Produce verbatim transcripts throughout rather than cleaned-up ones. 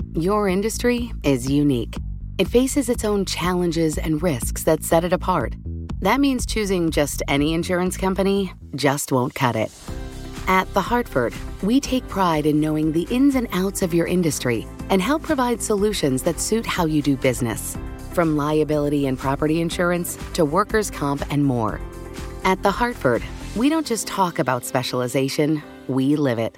Your industry is unique. It faces its own challenges and risks that set it apart. That means choosing just any insurance company just won't cut it. At The Hartford, we take pride in knowing the ins and outs of your industry and help provide solutions that suit how you do business. From liability and property insurance to workers' comp and more. At The Hartford, we don't just talk about specialization, we live it.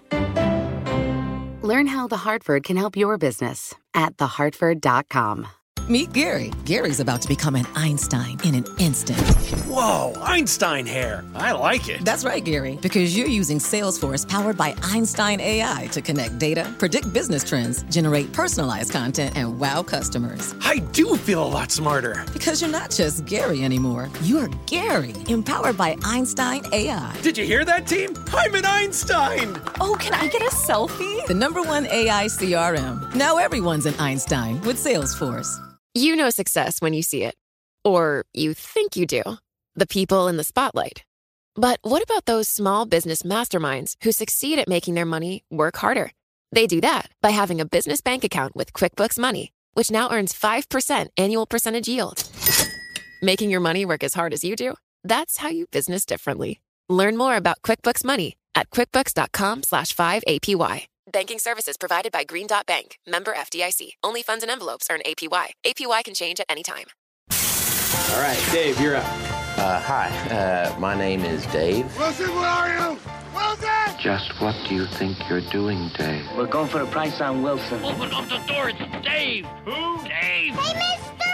Learn how The Hartford can help your business at the hartford dot com. Meet Gary. Gary's about to become an Einstein in an instant. Whoa, Einstein hair. I like it. That's right, Gary, because you're using Salesforce powered by Einstein A I to connect data, predict business trends, generate personalized content, and wow customers. I do feel a lot smarter. Because you're not just Gary anymore. You're Gary, empowered by Einstein A I. Did you hear that, team? I'm an Einstein. Oh, can I get a selfie? The number one A I C R M. Now everyone's an Einstein with Salesforce. You know success when you see it. Or you think you do. The people in the spotlight. But what about those small business masterminds who succeed at making their money work harder? They do that by having a business bank account with QuickBooks Money, which now earns five percent annual percentage yield. Making your money work as hard as you do? That's how you business differently. Learn more about QuickBooks Money at quickbooks.com slash 5APY. Banking services provided by Green Dot Bank. Member F D I C. Only funds and envelopes earn A P Y. A P Y can change at any time. All right, Dave, you're up. Uh, hi, uh, my name is Dave. Wilson, where are you? Wilson! Just what do you think you're doing, Dave? We're going for the price on Wilson. Open up the door, it's Dave. Who? Dave. Hey, Mister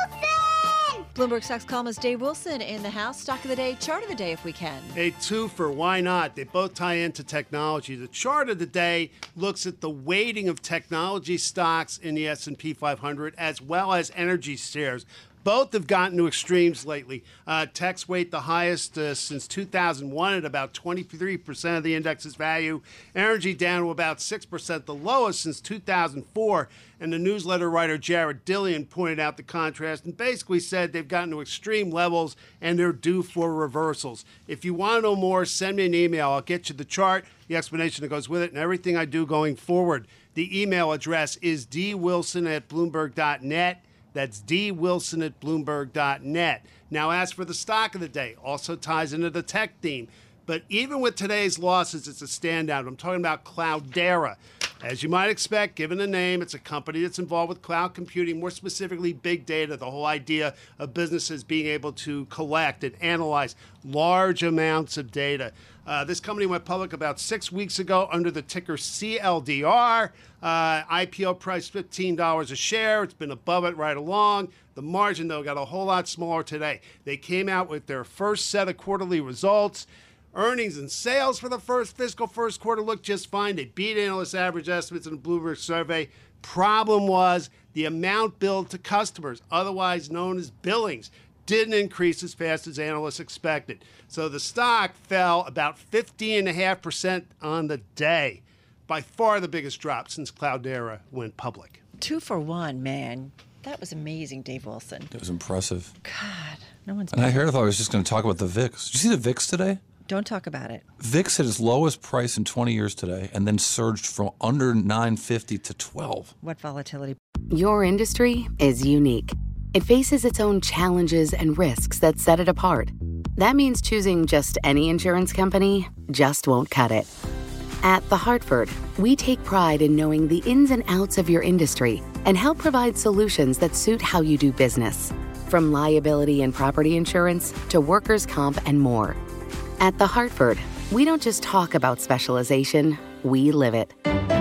Wilson! Bloomberg Stocks columnist Dave Wilson in the house. Stock of the day, chart of the day if we can. A two for why not? They both tie into technology. The chart of the day looks at the weighting of technology stocks in the S and P five hundred as well as energy shares. Both have gotten to extremes lately. Uh, tech's weight the highest uh, since two thousand one at about twenty-three percent of the index's value. Energy down to about six percent, the lowest since two thousand four. And the newsletter writer Jared Dillian pointed out the contrast and basically said they've gotten to extreme levels and they're due for reversals. If you want to know more, send me an email. I'll get you the chart, the explanation that goes with it, and everything I do going forward. The email address is d wilson at bloomberg dot net. That's d wilson at bloomberg dot net. Now, as for the stock of the day, also ties into the tech theme. But even with today's losses, it's a standout. I'm talking about Cloudera. As you might expect, given the name, it's a company that's involved with cloud computing, more specifically big data, the whole idea of businesses being able to collect and analyze large amounts of data. Uh, this company went public about six weeks ago under the ticker C L D R. Uh, I P O price fifteen dollars a share. It's been above it right along. The margin, though, got a whole lot smaller today. They came out with their first set of quarterly results. Earnings and sales for the first fiscal first quarter looked just fine. They beat analyst average estimates in the Bloomberg survey. Problem was the amount billed to customers, otherwise known as billings, didn't increase as fast as analysts expected. So the stock fell about fifteen point five percent on the day. By far the biggest drop since Cloudera went public. Two for one, man. That was amazing, Dave Wilson. It was impressive. God, no one's... And I heard if I was just going to talk about the V I X. Did you see the V I X today? Don't talk about it. V I X hit its lowest price in twenty years today and then surged from under nine fifty to twelve. What volatility? Your industry is unique. It faces its own challenges and risks that set it apart. That means choosing just any insurance company just won't cut it. At The Hartford, we take pride in knowing the ins and outs of your industry and help provide solutions that suit how you do business. From liability and property insurance to workers' comp and more. At The Hartford, we don't just talk about specialization, we live it.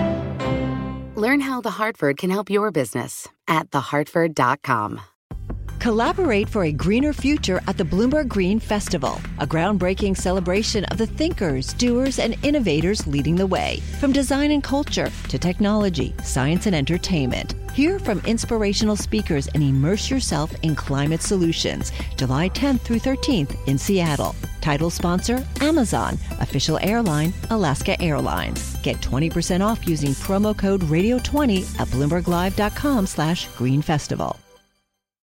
Learn how The Hartford can help your business at the hartford dot com. Collaborate for a greener future at the Bloomberg Green Festival, a groundbreaking celebration of the thinkers, doers, and innovators leading the way. From design and culture to technology, science, and entertainment. Hear from inspirational speakers and immerse yourself in climate solutions. July tenth through thirteenth in Seattle. Title sponsor, Amazon. Official airline, Alaska Airlines. Get twenty percent off using promo code radio twenty at bloomberg live dot com slash green festival.